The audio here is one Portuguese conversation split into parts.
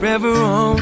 forever on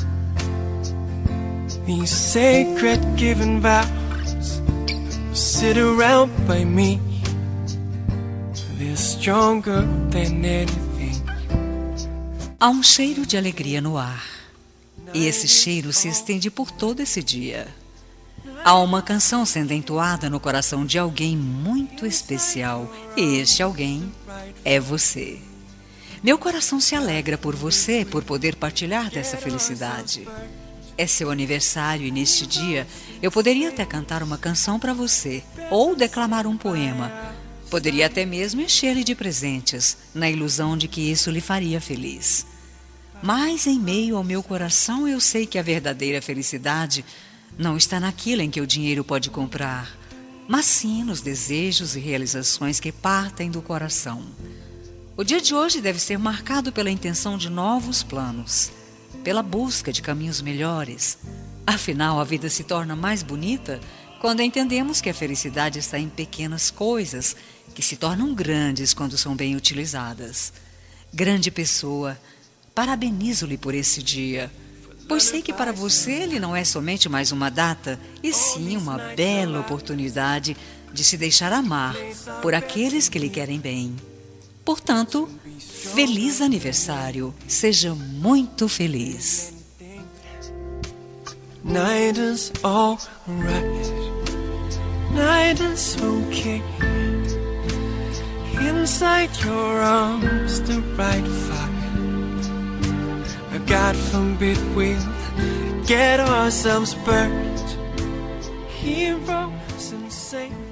these sacred given vows. Sit around by me. They're stronger than anything. Há um cheiro de alegria no ar, e esse cheiro se estende por todo esse dia. Há uma canção sendo entoada no coração de alguém muito especial, e este alguém é você. Meu coração se alegra por você, por poder partilhar dessa felicidade. É seu aniversário e neste dia eu poderia até cantar uma canção para você, ou declamar um poema. Poderia até mesmo encher-lhe de presentes, na ilusão de que isso lhe faria feliz. Mas em meio ao meu coração eu sei que a verdadeira felicidade não está naquilo em que o dinheiro pode comprar, mas sim nos desejos e realizações que partem do coração. O dia de hoje deve ser marcado pela intenção de novos planos, pela busca de caminhos melhores. Afinal, a vida se torna mais bonita quando entendemos que a felicidade está em pequenas coisas que se tornam grandes quando são bem utilizadas. Grande pessoa, parabenizo-lhe por esse dia, pois sei que para você ele não é somente mais uma data, e sim uma bela oportunidade de se deixar amar por aqueles que lhe querem bem. Portanto, feliz aniversário, seja muito feliz. Night is all right, night is okay. Inside your arms the right fire. God forbid we'll get ourselves burned. Heroes and saints.